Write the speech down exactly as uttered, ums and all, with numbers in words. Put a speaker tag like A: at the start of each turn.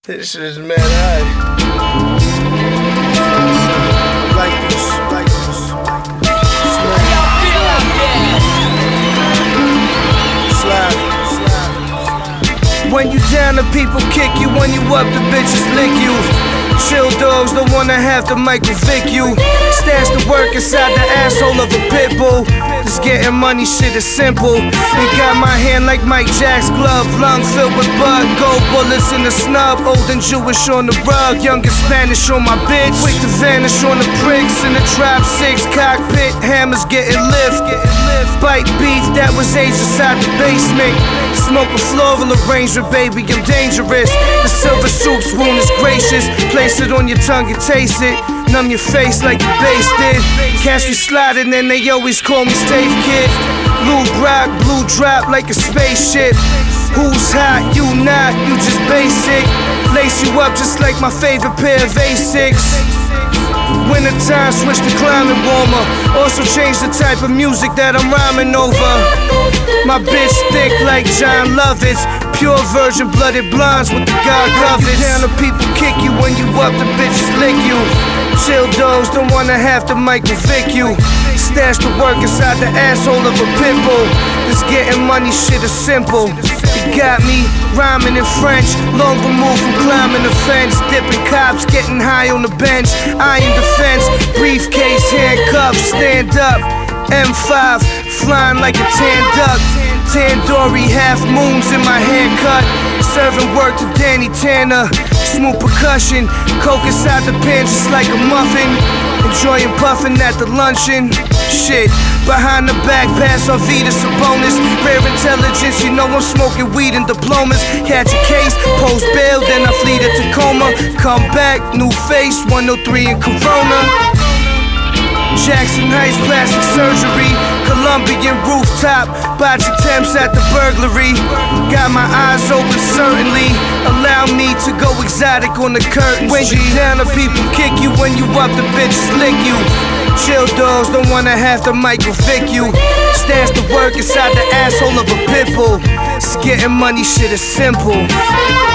A: This is mad high. Like this, like this. Slide. Slide. When you down, the people kick you. When you up, the bitches lick you. Chill dogs don't wanna have to Michael Vick you. Stash the work inside the asshole of a pit bull. Cause getting money shit is simple. They got my hand like Mike Jack's glove. Lung filled with bud, gold bullets in the snub. Old and Jewish on the rug, young and Spanish on my bitch. Quick to vanish on the pricks in the Tribe six cockpit. Hammers getting lift, getting lift. Bite beef that was aged inside the basement. Smoke a floral arrangement, baby, I'm dangerous. The silver soup spoon is gracious. Place it on your tongue and taste it. Numb your face like the bass did. Catch me sliding and they always call me Stave Kid. Blue rock, blue drop like a spaceship. Who's hot? You not, you just basic. Lace you up just like my favorite pair of Asics. Winter time, switch to climate warmer. Also change the type of music that I'm rhyming over. My bitch thick like John Lovitz. Pure virgin blooded blondes with the God covers. Down the people kick you, when you up the bitches lick you. Chill dogs don't wanna have to Michael Vick you. Stash the work inside the asshole of a pit bull. This getting money shit is simple. You got me rhyming in French. Long removed from climbing the fence. Dipping cops, getting high on the bench. Iron defense, briefcase, handcuffs, stand up. M five, flying like a tan duck. Tandoori, half moons in my haircut. Serving work to Danny Tanner. Smooth percussion, coke inside the pan just like a muffin. Enjoying puffin' at the luncheon. Shit, behind the back pass on Vetus a bonus. Rare intelligence, you know I'm smoking weed and diplomas. Catch a case, post bail, then I flee to Tacoma. Come back, new face, one oh three in Corona. Jackson Heights plastic surgery. Colombian rooftop, botch attempts at the burglary. Got my eyes open certainly. Allow me to go exotic on the curtains. When you down, the people kick you. When you up, the bitches lick you. Chill dogs don't wanna have to Michael Vick you. Stash the work inside the asshole of a pit bull. It's getting money shit is simple.